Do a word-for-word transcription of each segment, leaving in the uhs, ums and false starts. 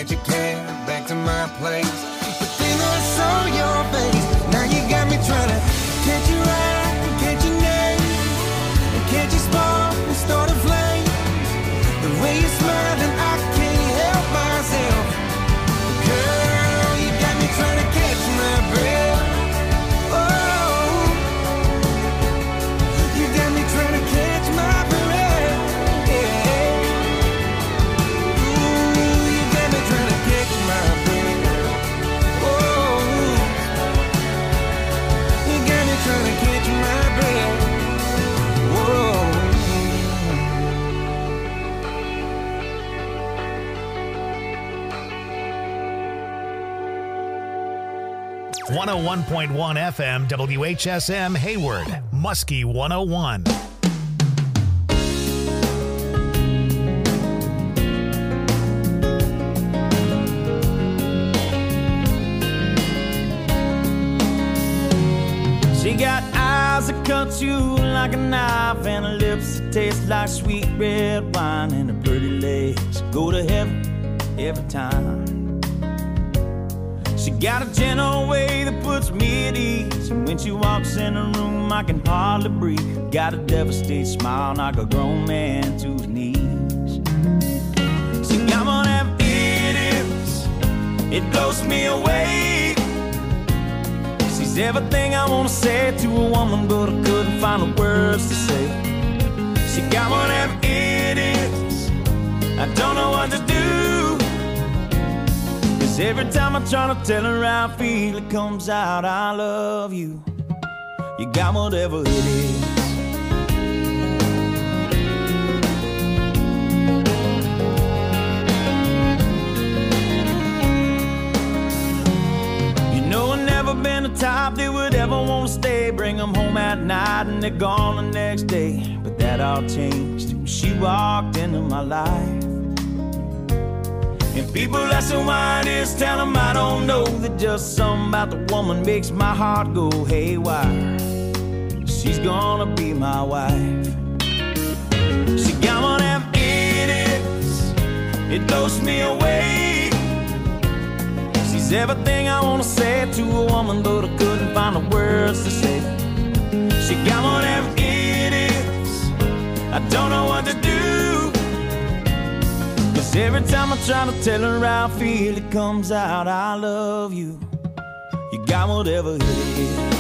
catch a cab back to my place. But then I saw your face. Now you got me trying to catch your eye and catch your name, and catch your spark and start a flame. The way you smile and I can't help myself. Girl, you got me trying to catch my breath. Oh, you got me trying to catch my breath. Yeah. Ooh, you got me trying to catch my breath. Oh, you got me trying to catch my breath. Whoa. one oh one point one F M W H S M Hayward, Muskie one oh one. She got eyes that cut you like a knife, and her lips that taste like sweet red wine, and her pretty legs go to heaven every time. She got a gentle way that puts me at ease, and when she walks in the room I can hardly breathe. Got a devastated smile, knock a grown man to his knees. She got one of them idiots, it blows me away. She's everything I want to say to a woman, but I couldn't find the words to say. She got one of them idiots, I don't know what to do. Cause every time I try to tell her how I feel, it comes out, I love you. You got whatever it is. You know I've never been the type that would ever want to stay, bring them home at night and they're gone the next day. But that all changed when she walked into my life. And people asking why it is, tell them I don't know. That just something about the woman makes my heart go haywire. She's gonna be my wife. She got one of them idiots, it blows me away. She's everything I wanna say to a woman, but I couldn't find the words to say. She got one of them idiots, I don't know what to do. Every time I try to tell her how I feel, it comes out, I love you. You got whatever it is.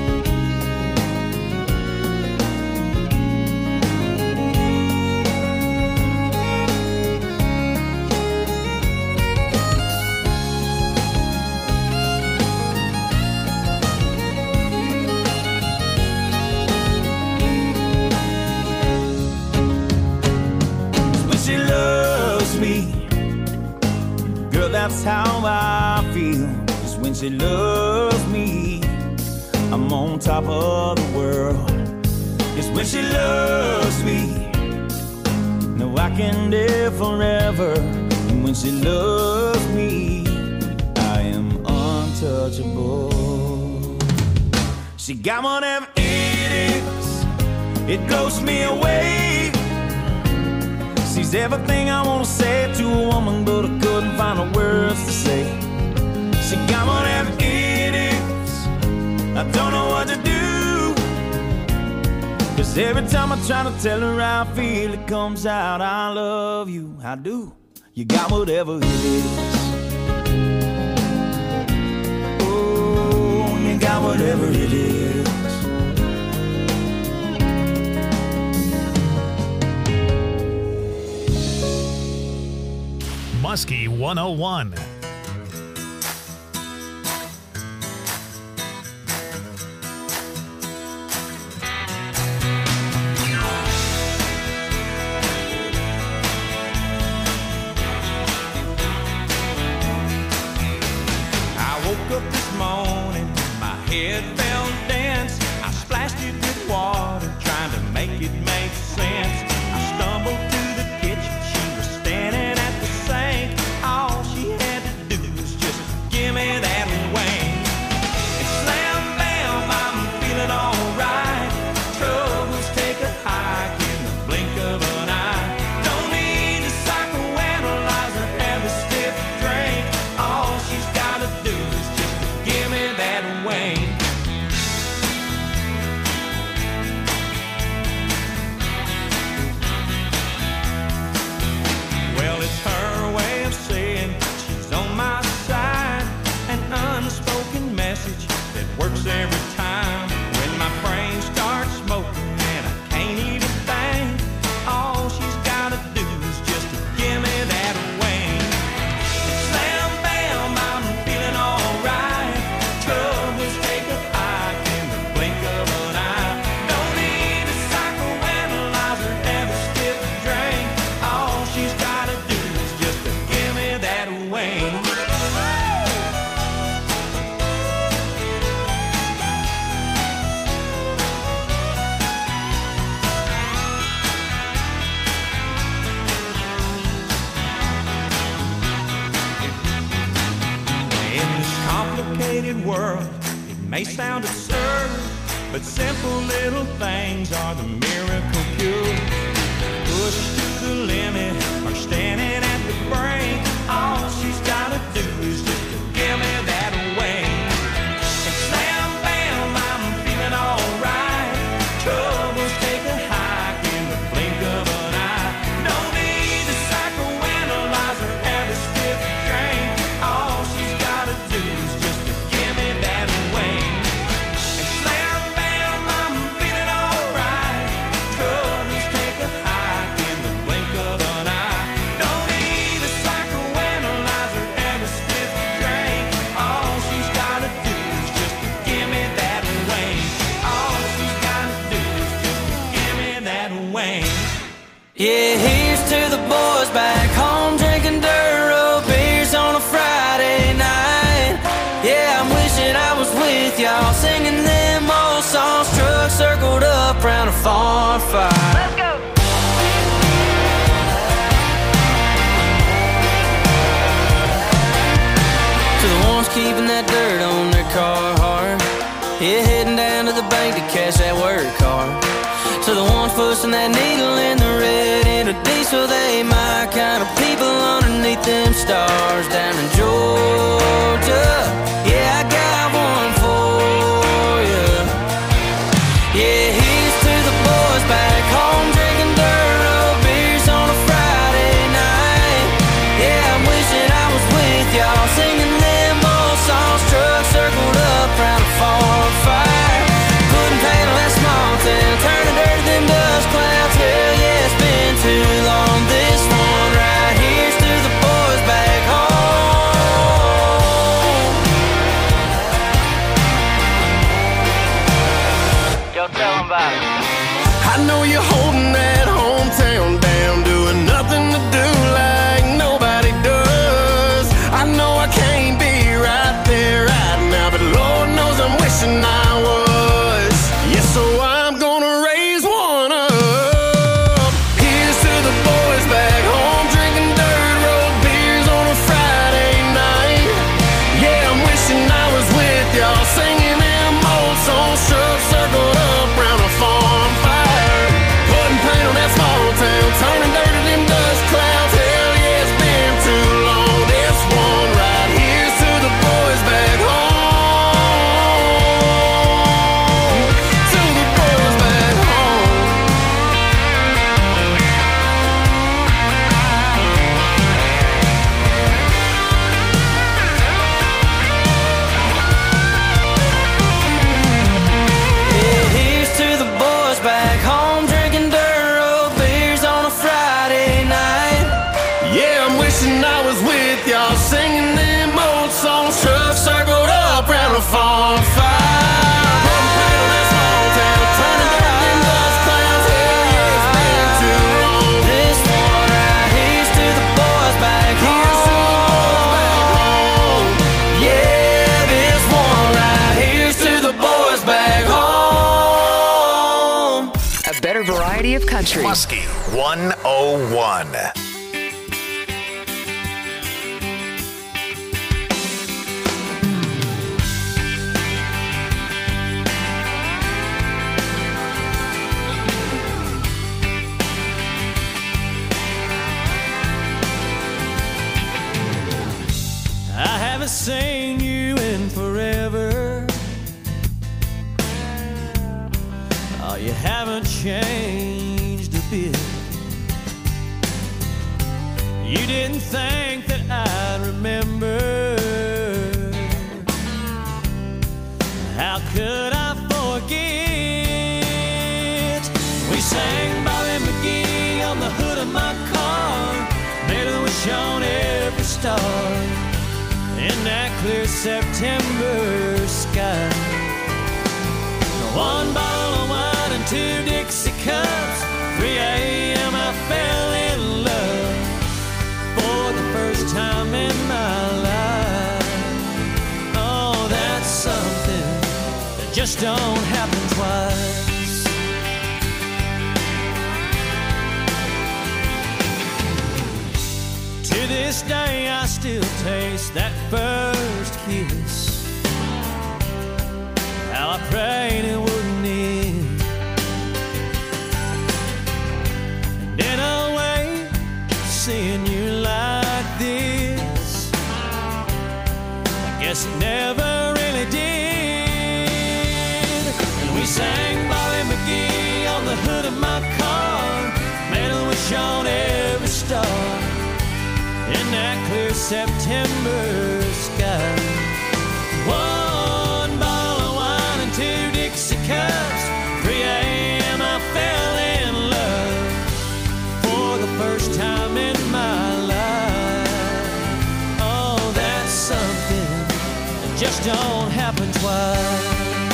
When she loves me, girl, that's how I feel. Cause when she loves me, I'm on top of the world. Cause when she loves me, no, I can live forever. And when she loves me, I am untouchable. She got one of them idiots, it blows me away. She's everything I want to say to a woman, but I couldn't find the words to say. She got one of them idiots, I don't know what to do. Cause every time I try to tell her how I feel, it comes out, I love you, I do. You got whatever it is. Oh, you got whatever it is. Muskie one oh one. I woke up this morning, my head felt dense. I splashed it with water, trying to make it make sense. I stumbled to the kitchen, she was standing at the sink. All she had to complicated world. It may sound absurd, but simple little things are the miracle cure. Pushed to the limit or standing at the brink, all she's gotta do is just to give me that wing. And slam, bam, I'm feeling alright. Troubles take a hike in the blink of an eye. No need to psychoanalyze or have a stiff drink. All she's gotta do is just to give me that wing. And slam, bam, I'm feeling alright. Troubles take a hike in the blink of an eye. No need to psychoanalyze or have a stiff drink. All she's gotta do is just to give me that wing. All she's gotta do is just to give me that wing. Yeah, here's to the boys back home drinking dirt road beers on a Friday night. Yeah, I'm wishing I was with y'all singing them old songs. Truck circled up round a farm fire. Let's go. To the ones keeping that dirt on their car hard. Yeah, heading down to the bank to cash that work card. To the ones pushing that needle in the red in a diesel, they my kind of people underneath them stars down in Georgia. Yeah, I got one for you. Yeah, here's to the boys back home drinking dirt road beers on a Friday night. Yeah, I'm wishing I was with y'all singing them old songs. Truck circled up round a farm fire. Putting paint on that small town, turning dirt to them dust clouds. Hell yeah, it's been too long. This one right here's to the boys back home. Yo, tell them about it. I know you're holding that hometown down, doing nothing to do like nobody does. I know I can't be right there right now, but Lord knows I'm wishing I was. Yeah, so I'm gonna raise one up. Here's to the boys back home drinking dirt road beers on a Friday night. Yeah, I'm wishing I was with y'all singing them old songs. Truck circled up round a farm fire. Putting paint on that small town, turning dirt to them dust clouds. Hell yeah, it's been too long. This one right here's to the boys back home. To the boys back home. Yeah, here's to the boys back home drinking dirt road beers on a Friday night. Yeah, I'm wishing I was with y'all singing them old songs. Truck circled up round a farm fire. Putting paint on that small town, turning dirt to them dust clouds. Hell yeah, it's been too long. This one right here's to the boys back Here's to the boys back home. home. Yeah, this one right here's to the boys back home. A better variety of country. Muskie one oh one. I haven't seen you in forever. Oh, you haven't changed a bit. You didn't think that I'd remember. How could I forget? We sang Bobby McGee on the hood of my car, made a wish on every star in that clear September sky. One bottle of wine and two Dixie cups. three a.m. I fell in love for the first time in my life. Oh, that's something that just don't happen twice. To this day I still taste that first kiss. I prayed it wouldn't end. And in a way, seeing you like this, I guess it never really did. And we sang Bobby McGee on the hood of my car, made a wish on every star in that clear September sky. One bottle of wine and two Dixie cups, three a.m. I fell in love for the first time in my life. Oh, that's something that just don't happen twice.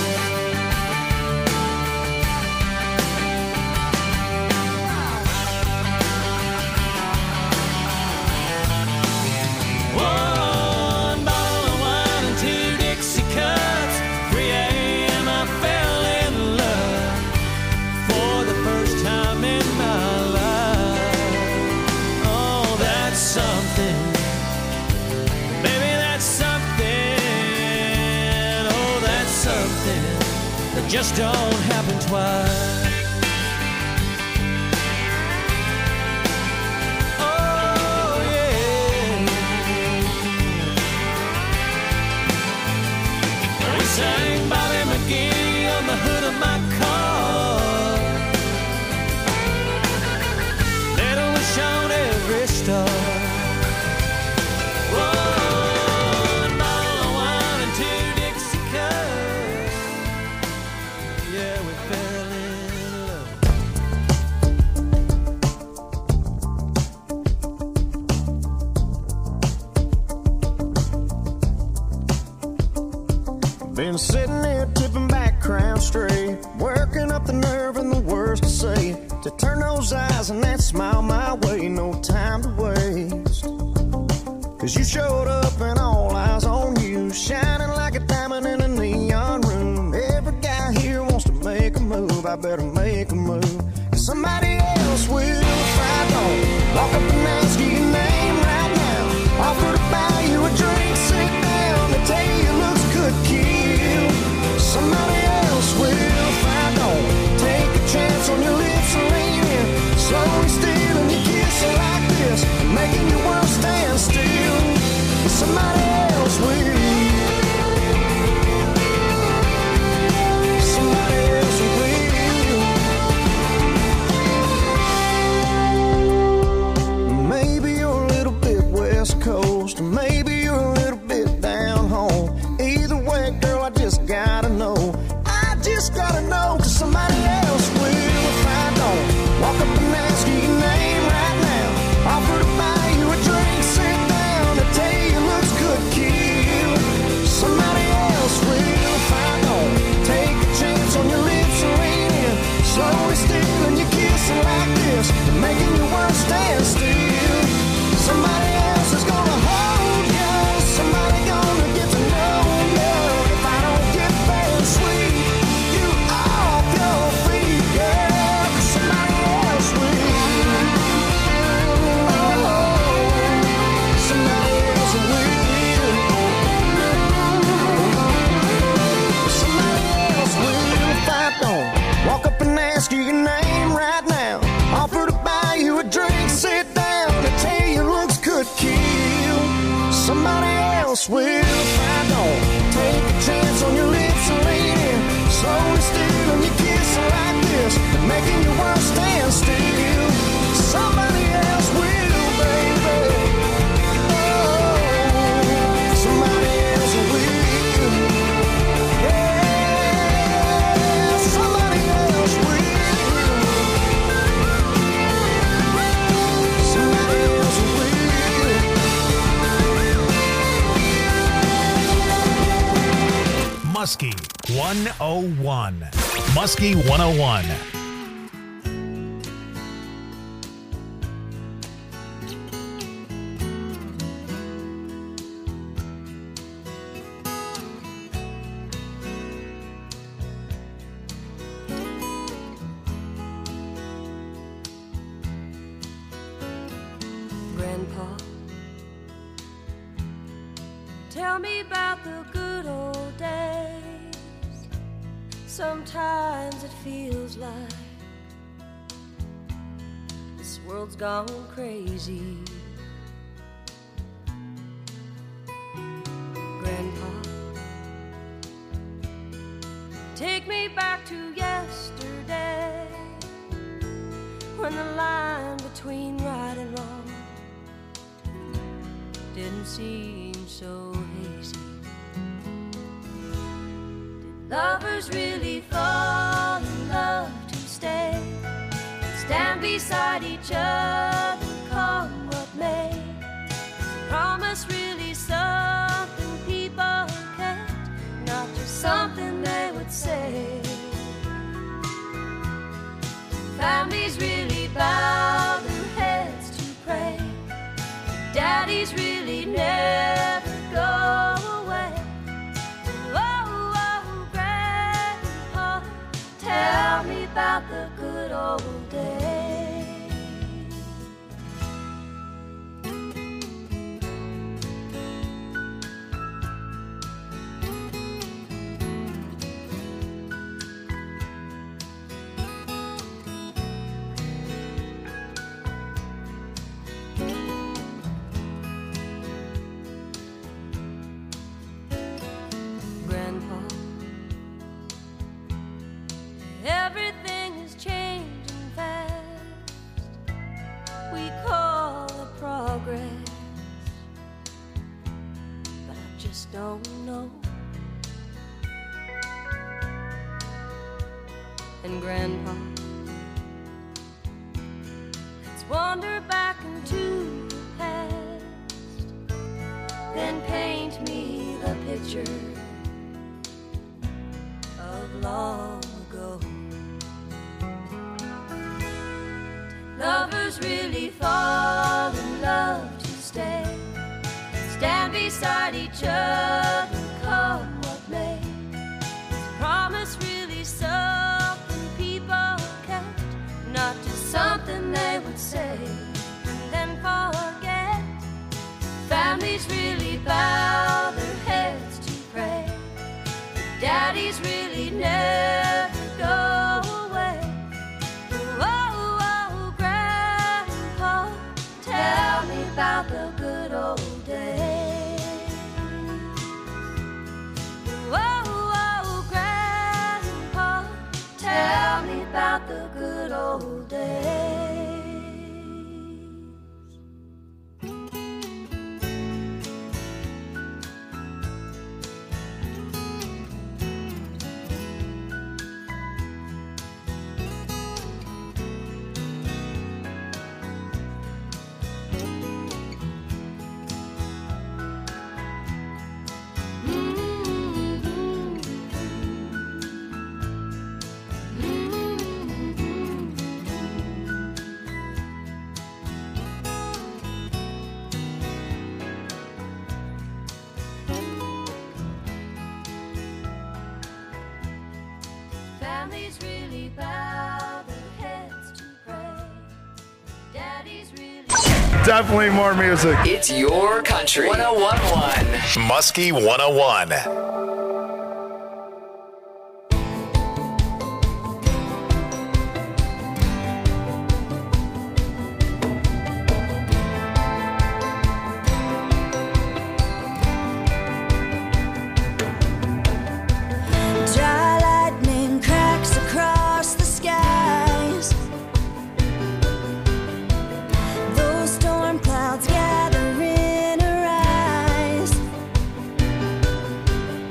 Just don't happen twice. Oh, yeah. We sang Bobby McGee on the hood of my car, made a wish on every star. Been sitting here tipping back, crown straight, working up the nerve and the words to say, to turn those eyes and that smile my way, no time to waste. Cause you showed up and all eyes on you, shining like a diamond in a neon room. Every guy here wants to make a move, I better make a move, cause somebody else will if I don't. Walk up and ask you your name right now, offer to buy you a drink, sit down, to tell you your looks could kill. Somebody else will if I don't. Take a chance on your lips and lean in, slowly stealing your kiss like this, making your world stand still. Somebody else will. Somebody else will. Maybe you're a little bit West Coast, maybe you're a little bit down home. Either way, girl, I just gotta know. I just gotta know, cause somebody else will if I don't. Walk up and ask you your name right now, offer to buy you a drink, sit down, to tell you your looks could kill. Somebody else will if I don't. Take a chance on your lips and lean in, slowly stealing your kissing like this, making your world stand still. Somebody else is gonna hold you, somebody gonna get to know you. If I don't get very sweet, you off your feet, girl, cause somebody else will. Oh, somebody else will. Somebody else will if I don't. Walk up and ask you your name right now, offer to buy you a drink, sit down, to tell you looks could kill. Somebody else will if I don't. Take a chance on your lips and lean in, slowly stealing your kiss like this, making your world stand still. Somebody else will, baby. Oh, somebody else will. Yeah, somebody else will. Somebody else will. Muskie one oh one. Muskie one oh one. Grandpa, tell me about the good old days Sometimes it feels like this world's gone crazy. Grandpa, take me back to yesterday, when the line between right and wrong didn't seem so hazy. Did lovers really fall in love to stay, stand beside each other, come what may? Is promise really something people kept, not just something they would say? Families really bow their heads to pray, daddies really never go away. Oh, oh, Grandpa, tell me about the good old days. Everything is changing fast. We call it progress, but I just don't know. And Grandpa, let's wander back into the past, then paint me the picture of long ago. Lovers really fall in love to stay, stand beside each other, come what may? Is promise really something people kept, not just something they would say and then forget? Families really bow their heads to pray, daddies really never go away. Oh, oh, Grandpa, tell me about the good old days. Oh, oh, Grandpa, tell me about the good old days. Families really bow their heads to pray, daddies really... Definitely more music. It's your country. one oh one point one. Muskie one oh one. Dry lightning cracks across the skies. Those storm clouds gather in her eyes.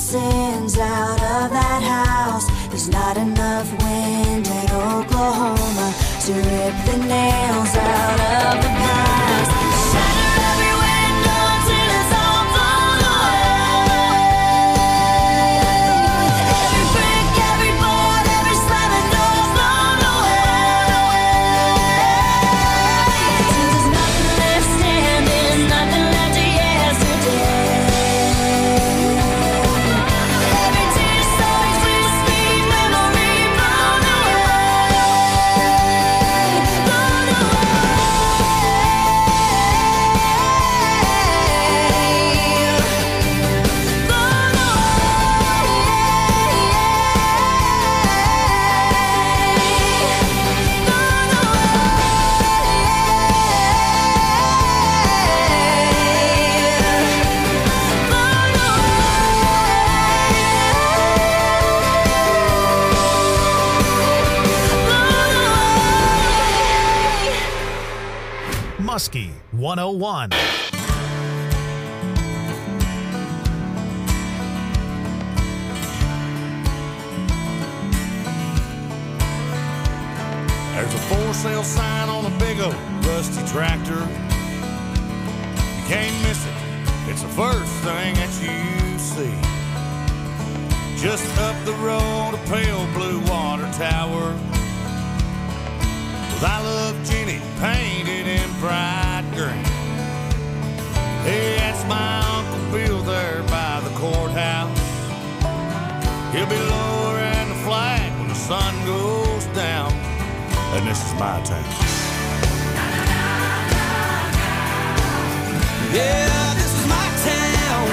sins out of that house. There's not enough wind in Oklahoma to rip the nails out of the past. Shatter every window till it's all blown away. Every brick, every board, every slamming door blown away. Since there's nothing left standing, nothing left to yesterday. Every tear so sweet, sweet memory blown away. Blown Muskie one oh one. There's a for sale sign on a big old rusty tractor. You can't miss it. It's the first thing that you see. Just up the road, a pale blue water tower with I Love Jenny painted in bright green. Hey, that's my Uncle Bill there by the courthouse. He'll be lowering the flag when the sun goes down. And this is my town. Yeah, this is my town.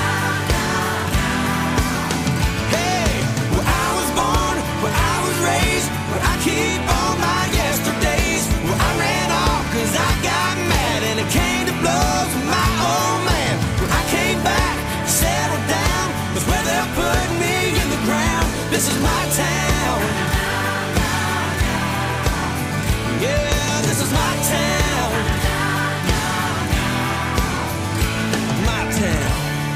Hey, where I was born, where I was raised, where I keep all my yesterdays, where I ran off cause I got mad and it came to blows with my old man. Where I came back, settled down, that's where they'll put me in the ground. This is my town. Yeah, this is my town. My town.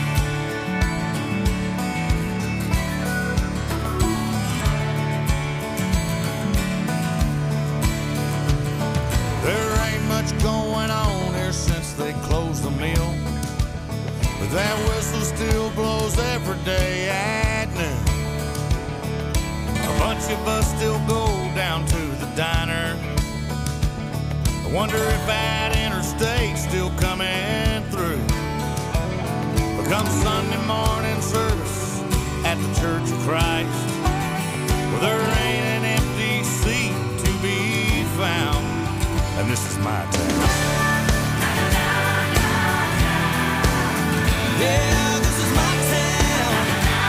There ain't much going on here since they closed the mill, but that whistle still blows every day at noon. A bunch of us still go down to the diner. I wonder if that interstate's still coming through. But come Sunday morning service at the Church of Christ, well, there ain't an empty seat to be found. And this is my town. Yeah, this is my town.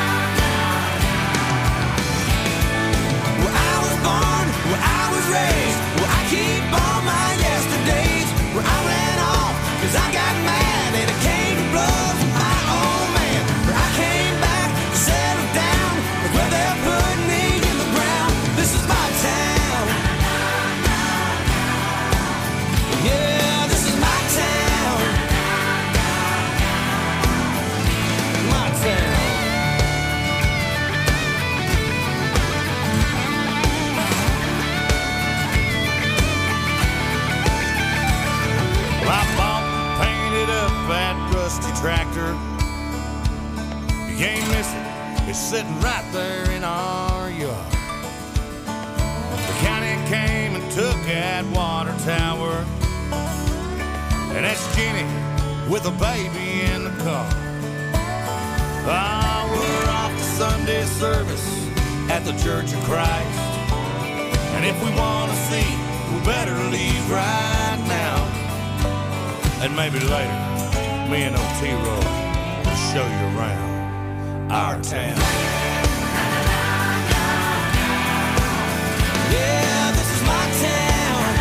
Where I was born, where I was raised, where I keep all my yesterdays, where I ran off cause I got mad and it came to blows with my old man. Where I came back, settled down, that's where they'll put me in the ground. This is my town. Yeah, this is my town. My town. Well, I bought and painted up that rusty tractor. You can't miss it. It's sitting right there in our yard. The county came and took that water tower, and that's Jenny with a baby in the car. Ah, we're off to Sunday service at the Church of Christ, and if we want to see, we better leave right now. And maybe later, me and Otero will show you around our town. Yeah, this is my town.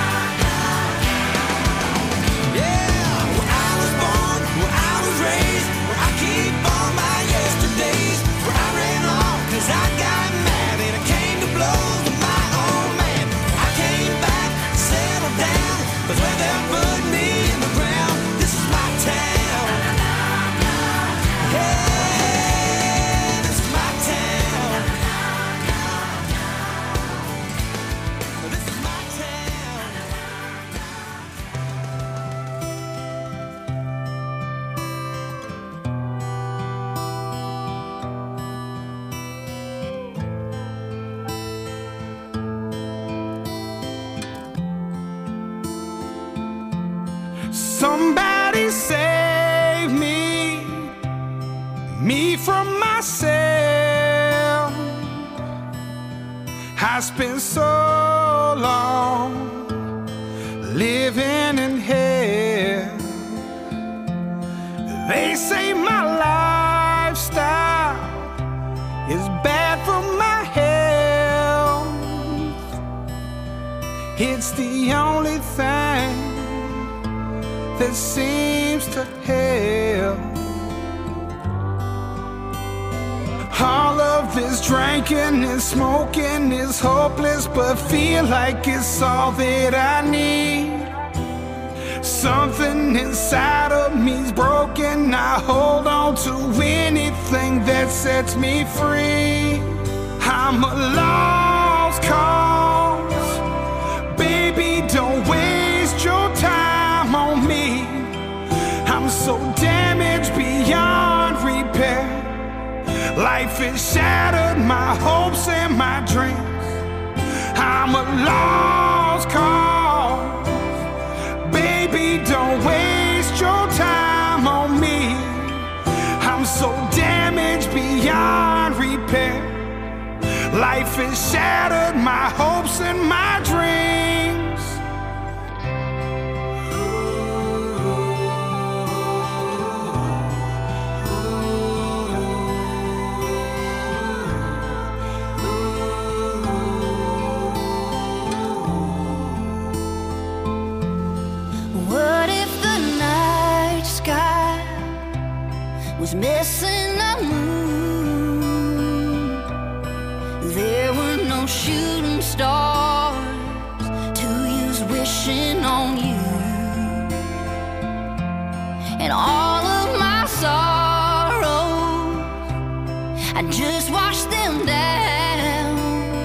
Yeah, where I was born, where I was raised, where I keep all my yesterdays, where I ran off cause I got mad and it came to blows with my old man. I came back, settled down, that's where they'll put me in the ground. This is my town. Hey. somebody save me, me from myself. I spent so long living in hell. They say my lifestyle is bad for my health. It's the only thing that seems to help. All of this drinking and smoking is hopeless, but feel like it's all that I need. Something inside of me's broken. I hold on to anything that sets me free. I'm a lost cause. Baby, don't waste your time on me. I'm so damaged beyond repair. Life has shattered my hopes and my dreams. I'm a lost cause. Baby, don't waste your time on me. I'm so damaged beyond repair. Life has shattered my hopes and my dreams. Was missing a moon. There were no shooting stars to use wishing on you. And all of my sorrows, I just washed them down.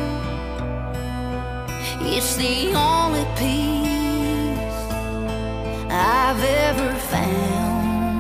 It's the only peace I've ever found.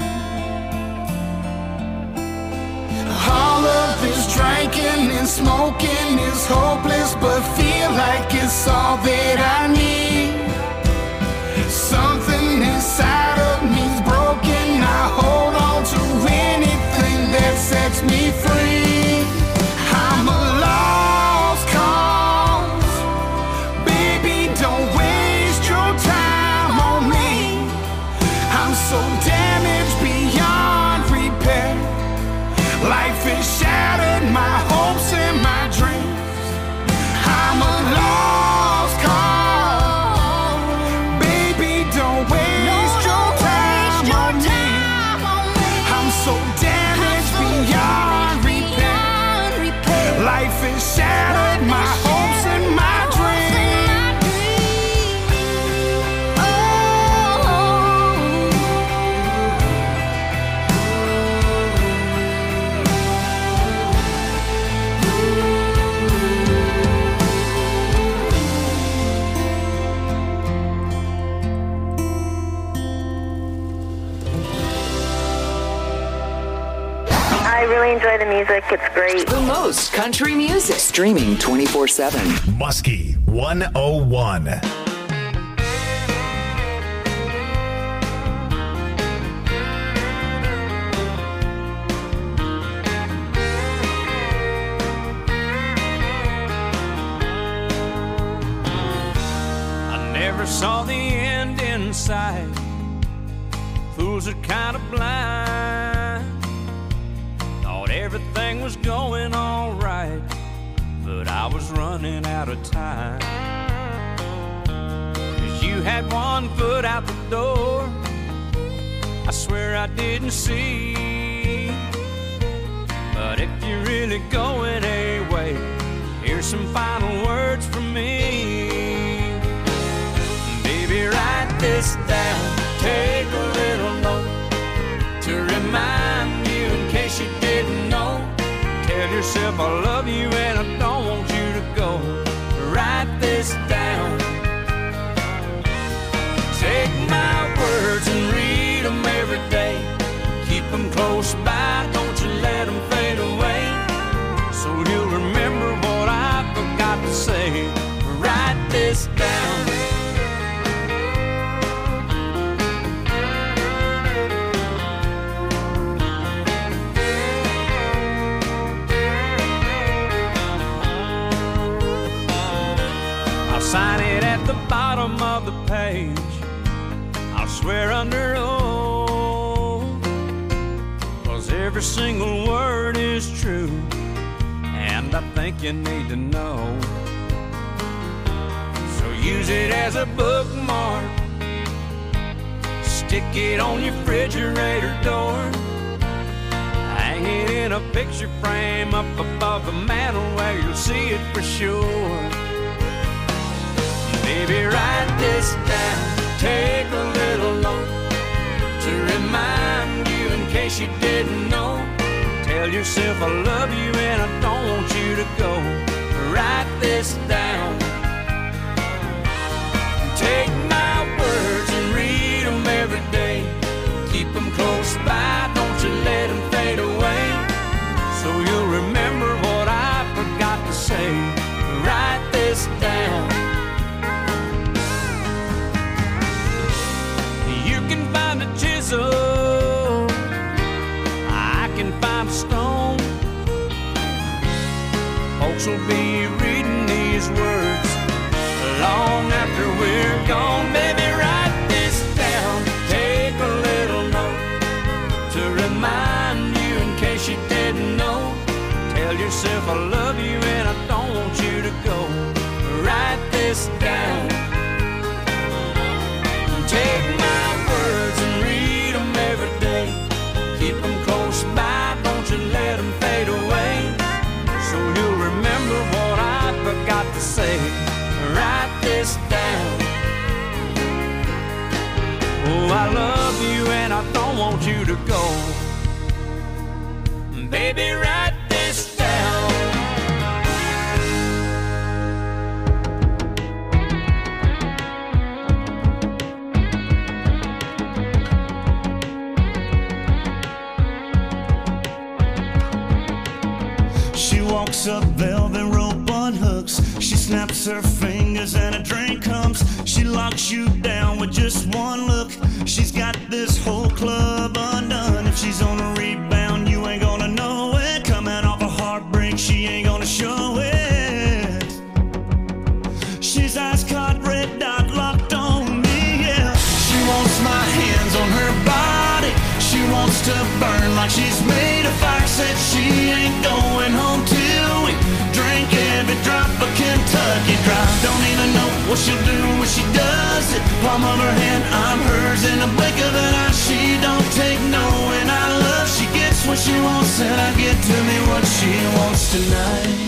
All of this drinking and smoking is hopeless, but feel like it's all that I need. Something inside of me's broken. I hold on to anything that sets me free. I'm a lost cause. Baby, don't waste your time on me. I'm so damaged beyond repair. Life has shattered my hopes and my dreams. I'm a lost cause. Baby, don't waste your time on me. I'm so damaged beyond repair. Life has shattered my hopes and my I really enjoy the music. It's great. The most country music. Streaming twenty-four seven. Muskie one oh one. I never saw the end in sight. Fools are kind of blind. Thought everything was going all right, but I was running out of time. 'Cause you had one foot out the door, I swear I didn't see. But if you're really going away, here's some final words from me. Baby, write this down, take a little note to remind you in case you didn't know. Tell yourself I love you and I don't want you to go. Write this down. Take my words and read them every day. Keep them close by, don't you let them fade away. So you'll remember what I forgot to say. Write this down. at the bottom of the page. I'll swear under oath, 'cause every single word is true, and I think you need to know. So use it as a bookmark, stick it on your refrigerator door, hang it in a picture frame up above the mantel where you'll see it for sure. Baby, write this down, take a little note to remind you in case you didn't know. Tell yourself I love you and I don't want you to go. Write this down. Take my words and read them every day. Keep them close by, don't you let them fade away. So you'll remember what I forgot to say. Write this down. You can find a chisel, I can find a stone. Folks will be reading these words long after we're gone. Baby, write this down, take a little note to remind you in case you didn't know. Tell yourself I love you and I don't want you to go. Write this down. Take my words and read them every day. Keep them close by, don't you let them fade away. So you'll remember what I forgot to say. Write this down. Oh, I love you and I don't want you to go. Baby, write this down. She walks up velvet rope on hooks. She snaps her fingers and a drink comes. She locks you down with just one look. She's got this whole club undone. If she's on a rebound, you ain't gonna know it. Coming off a heartbreak, she ain't gonna show it. She's ice caught, red dot locked on me, yeah. She wants my hands on her body. She wants to burn like she's made of fire. Said she ain't going home till we drink every drop of Kentucky Dry. Don't even know what she'll do when she does it. Palm of her hand, I'm hers in the blink of an eye. She don't take no, and I love she gets what she wants, and I get to me what she wants tonight.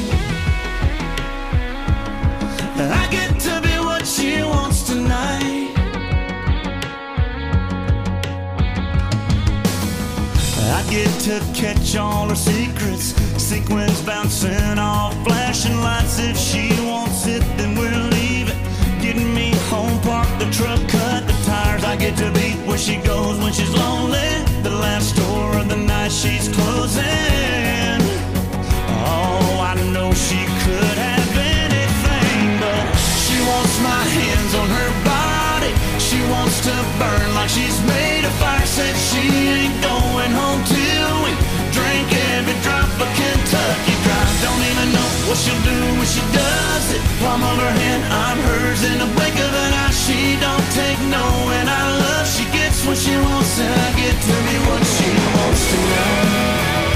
I get to be what she wants tonight. I get to catch all her secrets. Sequins bouncing off flashing lights. If she wants it, then we'll leave it. Getting me home, park the truck, cut the tires. I get to be where she goes when she's lonely. The last store of the night she's closing. Oh, I know she could have anything, but she wants my hands on her body. She wants to burn like she's made of fire. Said she ain't going home till we drink every drop of Kentucky Dry. Don't even know what she'll do when she does it. Palm of her hand, I'm hers in the blink of an eye. She don't take no, and I love she gets what she wants, and I get to be what she wants tonight.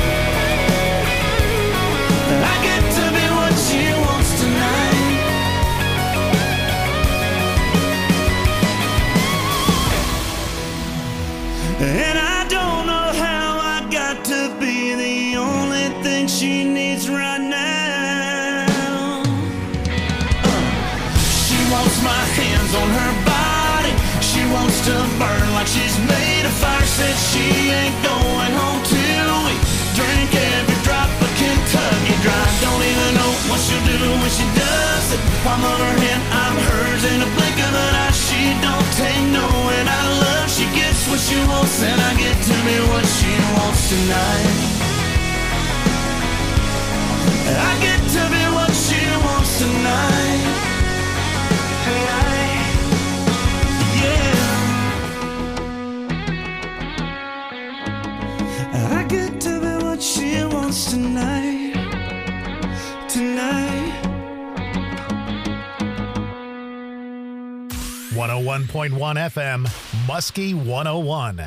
I get to be what she wants tonight. And I don't know how I got to be the only thing she needs right now. uh. She wants my hands on her body. She wants to burn like she's made of fire. Said she ain't going home till we drink every drop of Kentucky Dry. Don't even know what she'll do when she does it. Palm of her hand, I'm hers in a blink of an eye. She don't take no, and I love she gets what she wants, and I get to be what she wants tonight. I get to be what she wants tonight. Yeah. I get to be what she wants tonight. Tonight. one point one F M, Muskie one oh one.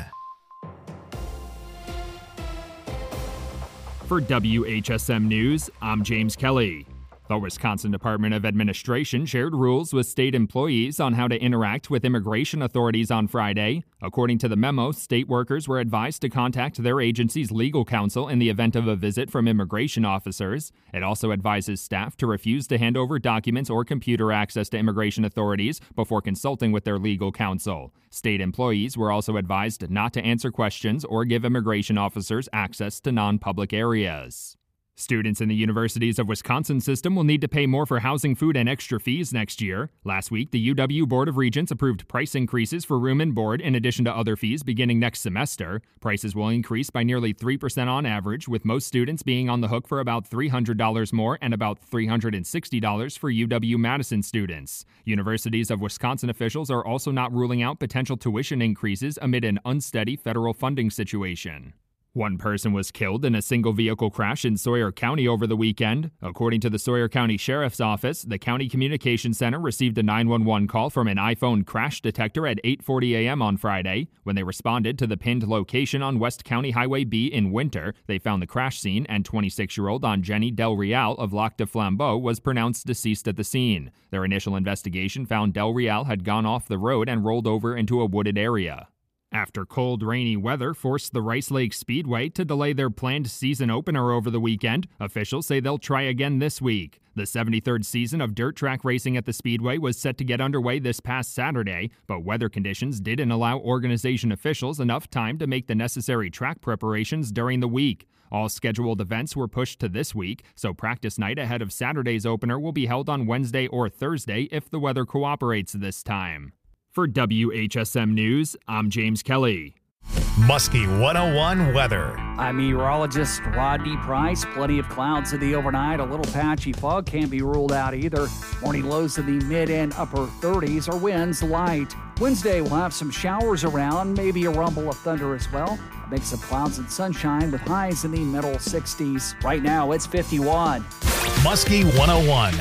For W H S M News, I'm James Kelly. The Wisconsin Department of Administration shared rules with state employees on how to interact with immigration authorities on Friday. According to the memo, state workers were advised to contact their agency's legal counsel in the event of a visit from immigration officers. It also advises staff to refuse to hand over documents or computer access to immigration authorities before consulting with their legal counsel. State employees were also advised not to answer questions or give immigration officers access to non-public areas. Students in the Universities of Wisconsin system will need to pay more for housing, food, and extra fees next year. Last week, the U W Board of Regents approved price increases for room and board in addition to other fees beginning next semester. Prices will increase by nearly three percent on average, with most students being on the hook for about three hundred dollars more and about three hundred sixty dollars for U W-Madison students. Universities of Wisconsin officials are also not ruling out potential tuition increases amid an unsteady federal funding situation. One person was killed in a single-vehicle crash in Sawyer County over the weekend. According to the Sawyer County Sheriff's Office, the County Communications Center received a nine one one call from an iPhone crash detector at eight forty a.m. on Friday. When they responded to the pinned location on West County Highway B in Winter, they found the crash scene, and twenty-six-year-old Jenny Del Real of Lac de Flambeau was pronounced deceased at the scene. Their initial investigation found Del Real had gone off the road and rolled over into a wooded area. After cold, rainy weather forced the Rice Lake Speedway to delay their planned season opener over the weekend, officials say they'll try again this week. The seventy-third season of dirt track racing at the Speedway was set to get underway this past Saturday, but weather conditions didn't allow organization officials enough time to make the necessary track preparations during the week. All scheduled events were pushed to this week, so practice night ahead of Saturday's opener will be held on Wednesday or Thursday if the weather cooperates this time. For W H S M News, I'm James Kelly. Muskie one oh one weather. I'm meteorologist Rodney Price. Plenty of clouds in the overnight. A little patchy fog can't be ruled out either. Morning lows in the mid and upper thirties or winds light. Wednesday we'll have some showers around, maybe a rumble of thunder as well. A mix of clouds and sunshine with highs in the middle sixties. Right now it's fifty-one. Muskie one oh one.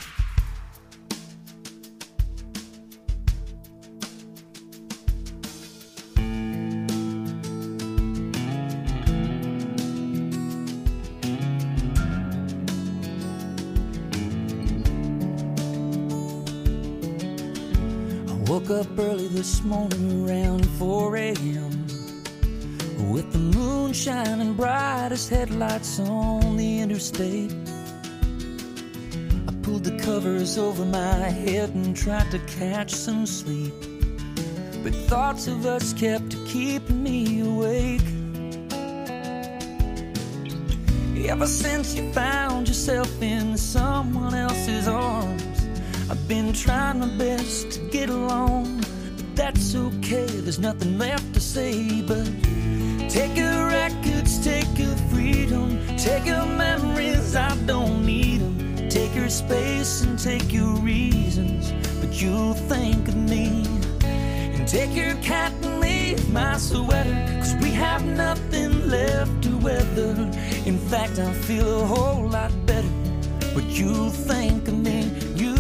Woke up early this morning around four a.m. with the moon shining bright as headlights on the interstate. I pulled the covers over my head and tried to catch some sleep, but thoughts of us kept keeping me awake. Ever since you found yourself in someone else's arms, I've been trying my best to get along, but that's okay, there's nothing left to say but take your records, take your freedom, take your memories, I don't need them, take your space and take your reasons, but you'll think of me, and take your cat and leave my sweater, cause we have nothing left to weather. In fact, I feel a whole lot better, but you'll think of me, you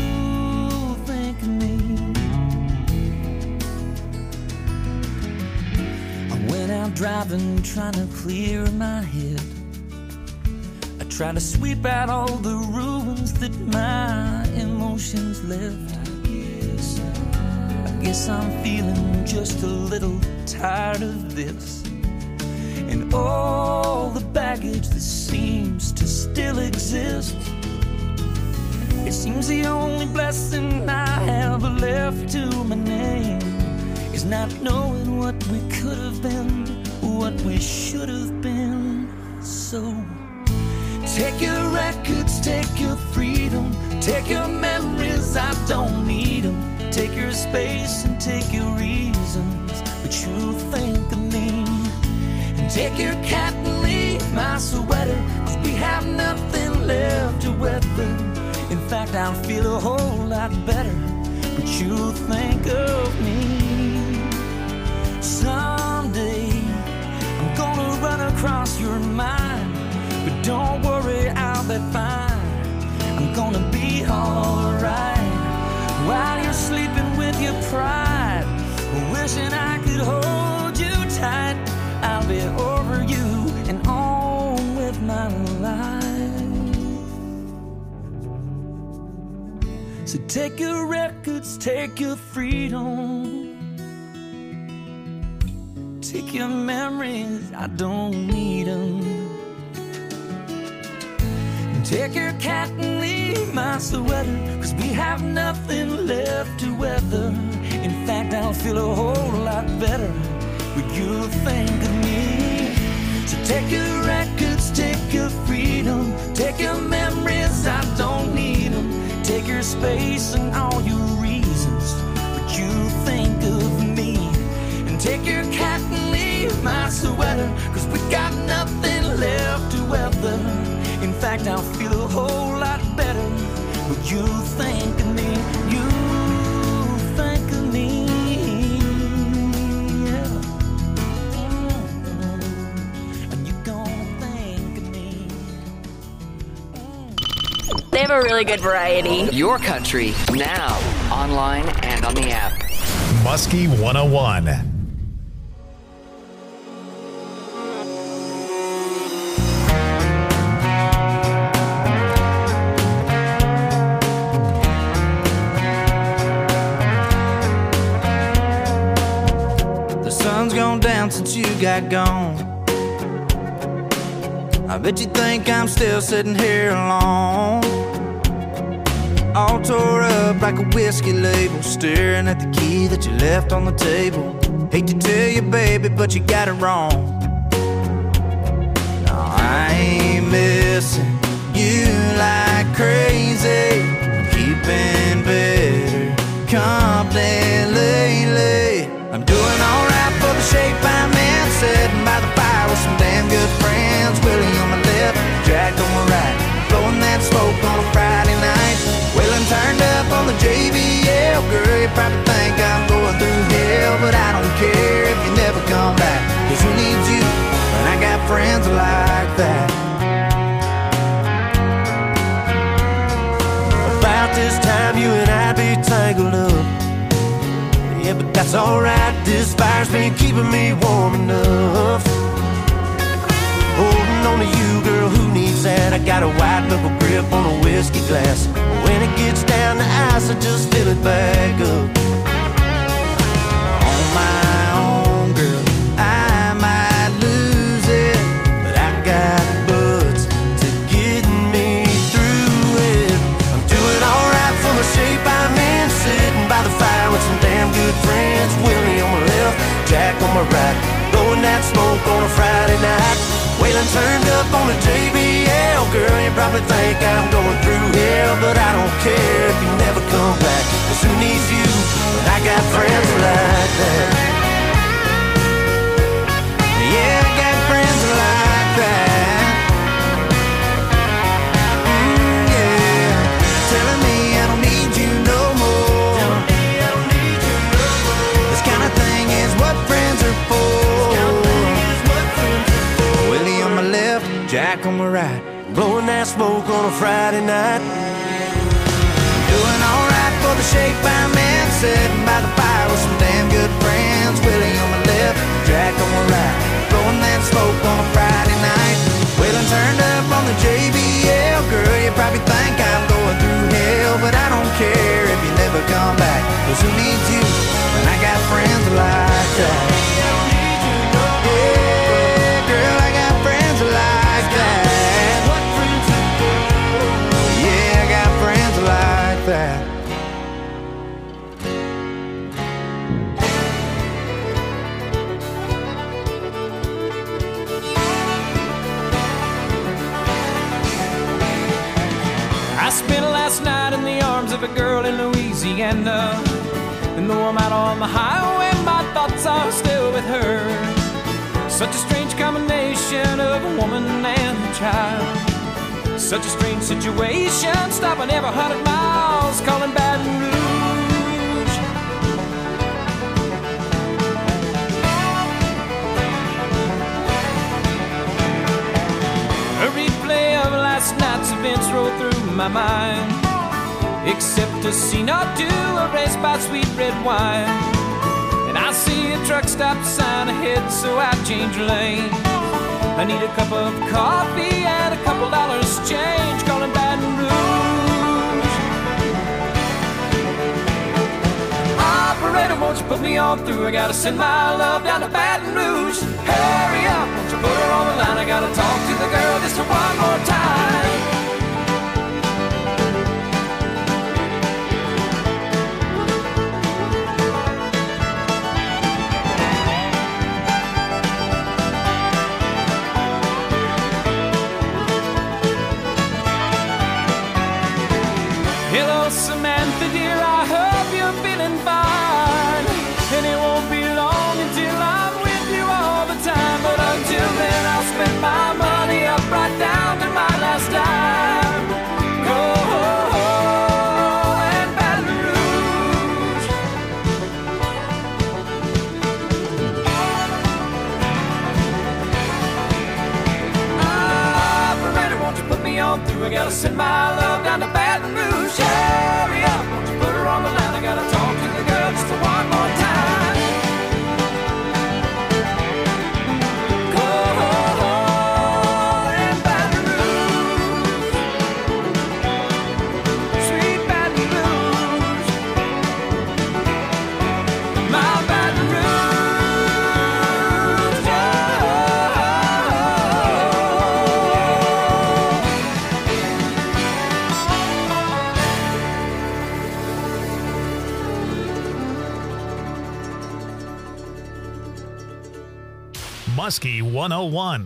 out driving, trying to clear my head. I try to sweep out all the ruins that my emotions left. I guess, I guess I'm feeling just a little tired of this, and all the baggage that seems to still exist. It seems the only blessing I have left to my name is not knowing what we could have been, what we should have been. So take your records, take your freedom, take your memories, I don't need them, take your space and take your reasons, but you think of me, and take your cat and leave my sweater, cause we have nothing left to weather. In fact, I'll feel a whole lot better, but you think of me. Someday I'm gonna run across your mind, but don't worry, I'll be fine. I'm gonna be alright while you're sleeping with your pride. wishing I could hold you tight. I'll be over you and on with my life. So take your records, take your freedom, take your memories, I don't need them. Take your cat and leave my sweater, 'cause we have nothing left to weather. In fact, I'll feel a whole lot better when you think of me. So take your records, take your freedom, take your memories, I don't need them. Take your space and all your reasons, but you think of me. And take your cat and leave my sweater, 'cause we got nothing left to weather. In fact, I'll feel a whole lot better when you think of me. You think of me, yeah. And you're gonna think of me. They have a really good variety. Your country, now, online and on the app. Muskie one oh one. Gone down since you got gone. I bet you think I'm still sitting here alone, all tore up like a whiskey label, staring at the key that you left on the table. Hate to tell you, baby, but you got it wrong. No, I ain't missing you like crazy. I'm keeping better company lately. I'm doing alright for the shape I'm in, sitting by the fire with some damn good friends. Willie on my left, Jack on my right, blowing that smoke on a Friday night. Wheeling turned up on the J B L. Girl, you probably think I'm going through hell, but I don't care if you never come back, 'cause who needs you when I got friends like that? About this time you and I'd be tangled up. Yeah, but that's alright, this fire's been keeping me warm enough. Holding on to you, girl, who needs that? I got a wide knuckle grip on a whiskey glass. When it gets down to ice, I just fill it back up. On my own, girl, I might lose it, but I got buds to get me through it. I'm doing alright for the shape I'm in, sitting by the fire with some damn good friends. Willie on my left, Jack on my right, blowing that smoke on a Friday night. Waylon turned up on the J B L. Girl, you probably think I'm going through hell, but I don't care if you never come back, 'cause who needs you when I got friends like that? Yeah, I got friends like that. Mm, yeah, telling me I don't need you no more. This kind of thing is what friends are for. Willie on my left, Jack on my right, blowing that smoke on a Friday night. Doing alright for the shape I'm in, sitting by the fire with some damn good friends. Willie on my left, Jack on my right, blowing that smoke on a Friday night. Waylon turned up on the J B L. Girl, you probably think I'm going through hell, but I don't care if you never come back, 'cause who needs you when I got friends like that? Yeah, girl, I got friends like that. Yeah, I got friends like that. I spent last night in the arms of a girl in Louisiana, and though I'm out on the highway, my thoughts are still with her. Such a strange combination of a woman and a child. Such a strange situation, stopping every hundred miles, calling Baton Rouge. A replay of last night's events roll through my mind, except a scene or two erased by sweet red wine. And I see a truck stop sign ahead, so I change lanes. I need a cup of coffee and a couple dollars change, calling Baton Rouge. Operator, won't you put me on through? I gotta send my love down to Baton Rouge. Hurry up, won't you put her on the line? I gotta talk to the girl just one more time. Hello, Samantha, dear, I hope you're feeling fine. And it won't be long until I'm with you all the time. But until then, I'll spend my money up right down to my last dime. Oh, and Baton Rouge. Operator, won't you put me on through? I gotta send my love down to Baton Rouge. Hurry up, won't you put her on the line? I gotta talk to the girl just one more time. Go and Baton Rouge, sweet Baton Rouge, my Baton Rouge, Muskie one oh one.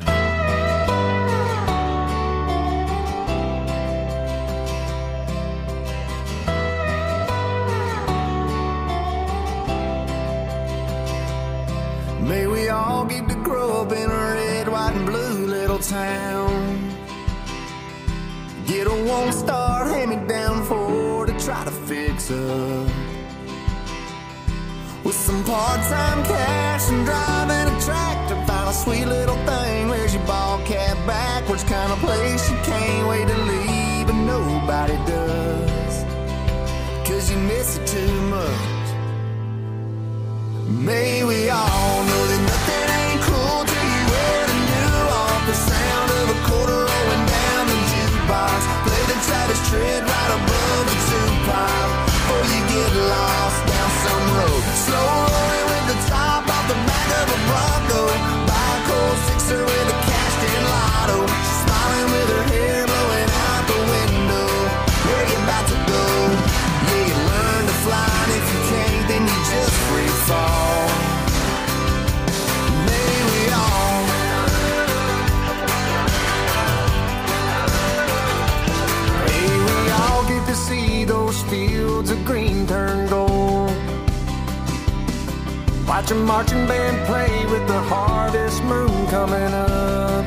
May we all get to grow up in a red, white, and blue little town. Get a one-star hand-me-down Ford to try to fix up. With some part-time cash and driving a tractor, find a sweet little thing. Wears your ball cap backwards, kind of place you can't wait to leave, but nobody does, 'cause you miss it too much. May we all know that nothing ain't cool till you wear the new off. The sound of a quarter rolling down the jukebox. Play the Travis Tritt right above the two-pipe before you get lost down some road. Slow rolling with the top off the back of a Bronco. Buy a cold sixer with a cashed-in lotto. Smiling with her hair blowing out the window. Where you about to go? Yeah, you learn to fly, and if you can't, then you just free fall. May we all May we all get to see those fields of green turn gold. Watch a marching band play with the harvest moon coming up.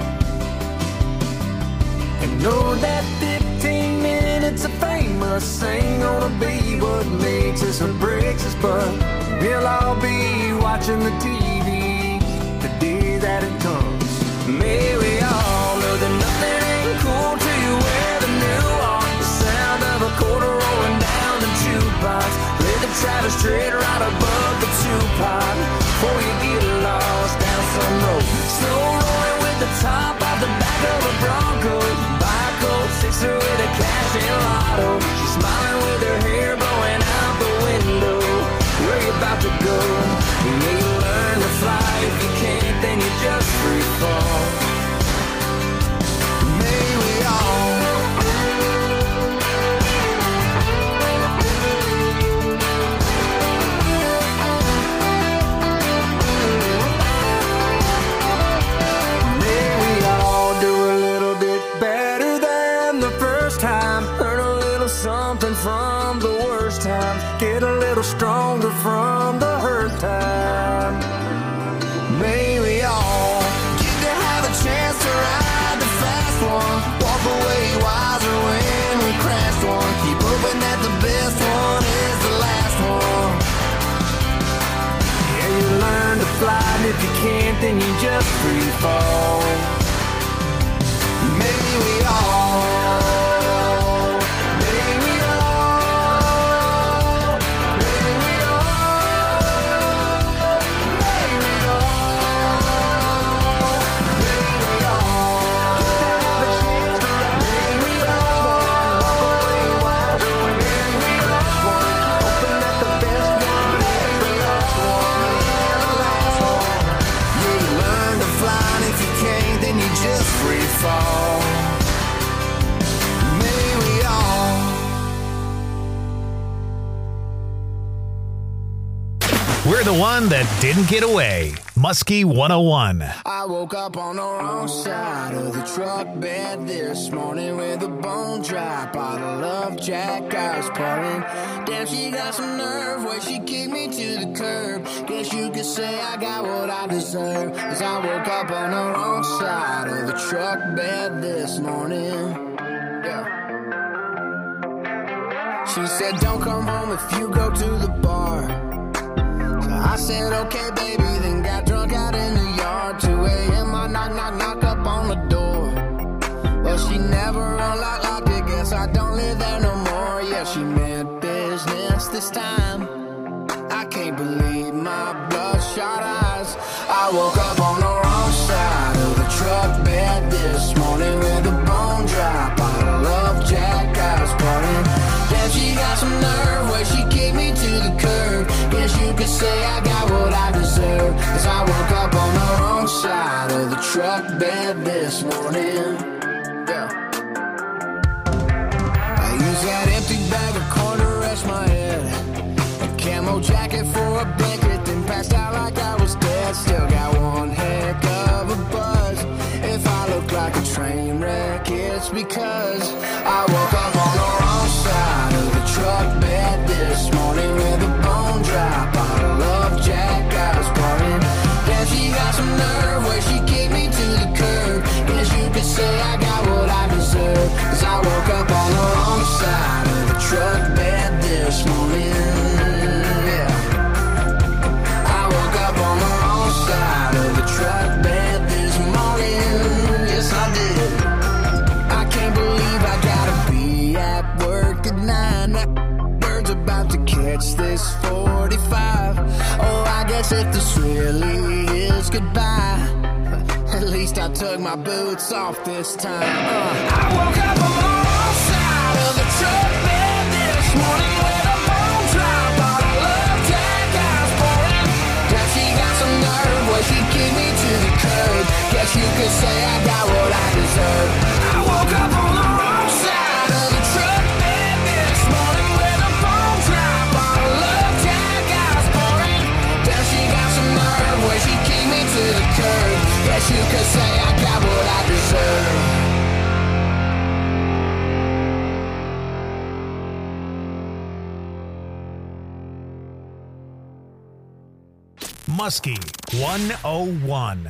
And know that fifteen minutes of fame us ain't gonna be what makes us or breaks us, but we'll all be watching the T V the day that it comes. May we all know that nothing ain't cool till you wear the new off. The sound of a quarter rolling down the jukebox. Play the Travis Tritt right above the two-pipe before you get lost down some road. Slow rolling with the top off the back of a Bronco. Buy a cold sixer with a cash-in lotto. She's smiling with her hair blowing out the window. Where you about to go? You may learn to fly. If you can't, then you just free fall. May we all May we all do a little bit better than the first time. Learn a little something from the worst times. Get a little stronger from the hurt time. May we all get to have a chance to ride the fast one. Walk away wiser when we crashed one. Keep hoping that the best one is the last one. Yeah, you learn to fly, and if you can't, then you just free fall. May we all May we all May we all We're the one that didn't get away. Muskie one oh one. I woke up on the wrong side of the truck bed this morning with a bone dry bottle of Jack I was pouring. Damn, she got some nerve where she kicked me to the curb. Guess you could say I got what I deserve. Cause I woke up on the wrong side of the truck bed this morning. Yeah. She said don't come home if you go to the bar. I said, okay, baby, then got drunk out in the yard. two a.m. I knock, knock, knock up on the door. Well, she never unlocked, locked it. Guess I don't live there no more. Yeah, she meant business this time. I can't believe my bloodshot eyes. I woke up on the wrong side of the truck bed this morning with a bone dry bottle of Jack I was pouring. Damn, she got some nerve where she kicked me to the curb. Guess you could say I got what I deserve. Cause I woke up on the wrong side of the truck bed this morning. Yeah. I used that empty bag of corn to rest my head. A camo jacket for a blanket, then passed out like I was dead. Still got one heck of a buzz. If I look like a train wreck, it's because I woke up on the wrong side of the truck bed this morning with a bone dry bottle of Jack I was pouring. Damn, she got some nerve where she kicked me to the curb. Guess you could say I got what I deserve. Cause I woke up on the wrong side of the truck bed this morning. Yeah. I woke up on the wrong side of the truck bed this morning. Yes, I did. I can't believe I gotta be at work at nine. That bird's about to catch this forty-five. Oh, I guess if this really is goodbye, at least I took my boots off this time. Uh, I woke up on the wrong side of the truck bed this morning with a bone dry bottle of Jack I was pouring. Now she got some nerve where she kicked me to the curb. Guess you could say I got what I deserve. I woke up on the wrong side of the truck bed this morning with a bone dry bottle of Jack I was pouring. Now she got some nerve where she kicked me to the curb. Guess you could say I got what I deserve. Muskie one oh one.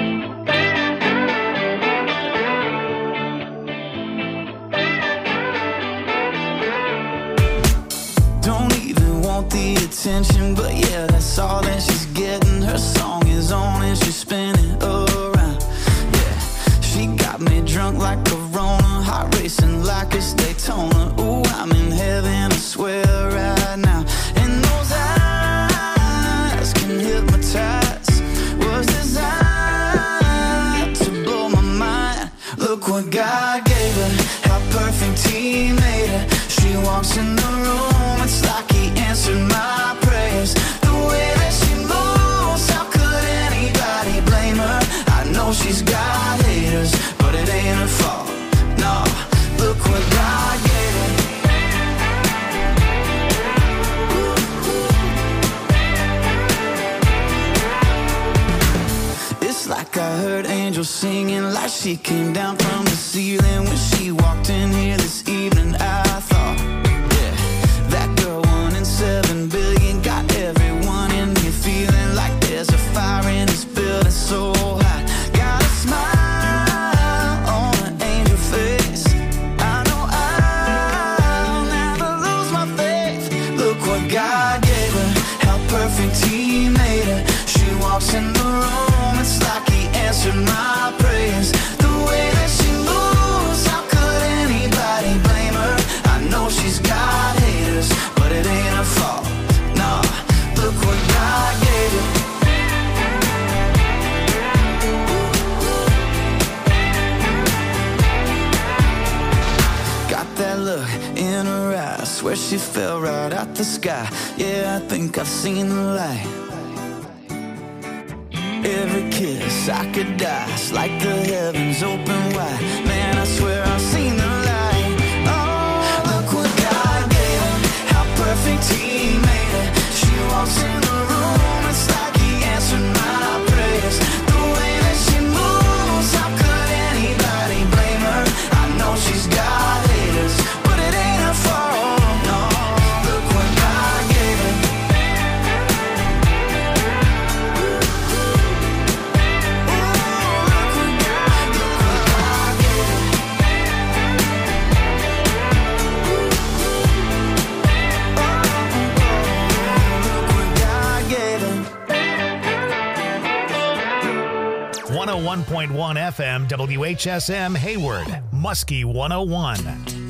Don't even want the attention, but yeah, that's all that she's getting. Her song is on and she's spinning around. Yeah, she got me drunk like Corona, heart racing like it's Daytona. Ooh, I'm in heaven, I swear right now. And those eyes can hypnotize, was designed to blow my mind. Look what God gave her, how perfect He made her. She walks in the room, it's like He answered my prayers. The way that she moves, how could anybody blame her? I know she's got haters, but it ain't her fault. No, look what God gave her. It's like I heard angels singing, like she came down from the ceiling when she walked in here this evening. I thought, yeah, that girl one in seven billion got everyone in here feeling like there's a fire in this building so hot. Got a smile on an angel face. I know I'll never lose my faith. Look what God gave her, how perfect He made her. She walks in the room, it's like He answered my prayers. The way that she moves, how could anybody blame her? I know she's got haters, but it ain't her fault. No, look what God gave her. Got that look in her eyes, swear she fell right out the sky. Yeah, I think I've seen the light. Every kiss I could die, it's like the heavens open wide. Man, I swear I've seen the light. Oh, look what God gave her, how perfect He made her. She walks in the room, point one F M W H S M Hayward, Muskie one oh one.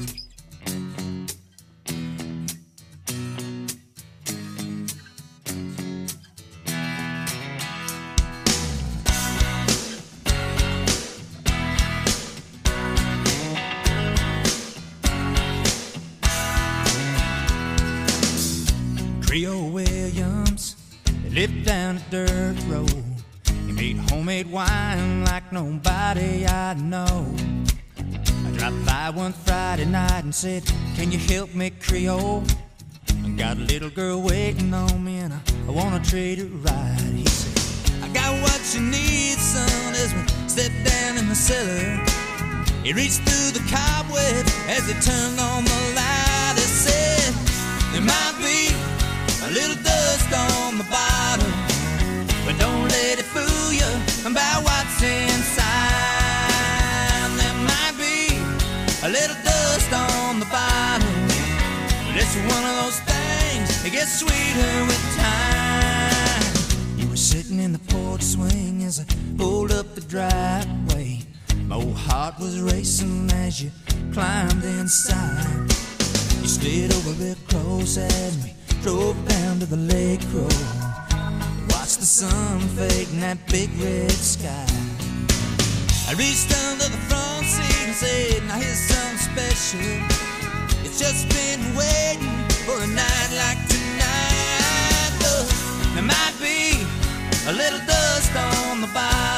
Creole Williams, they lived down a dirt road. He made homemade wine like nobody I know. I dropped by one Friday night and said, can you help me, Creole? I got a little girl waiting on me and I, I wanna treat her right. He said, I got what you need, son, as we step down in the cellar. He reached through the cobweb as he turned on the light. He said, there might be a little dust on the bottom, but don't let it fool you about what's inside. There might be a little dust on the bottom, but it's one of those things that gets sweeter with time. You were sitting in the porch swing as I pulled up the driveway. My old heart was racing as you climbed inside. You slid over real close as we drove down to the lake road. Watched the sun fade in that big red sky. I reached under the front seat and said, now here's something special. It's just been waiting for a night like tonight. Look, there might be a little dust on the bottom.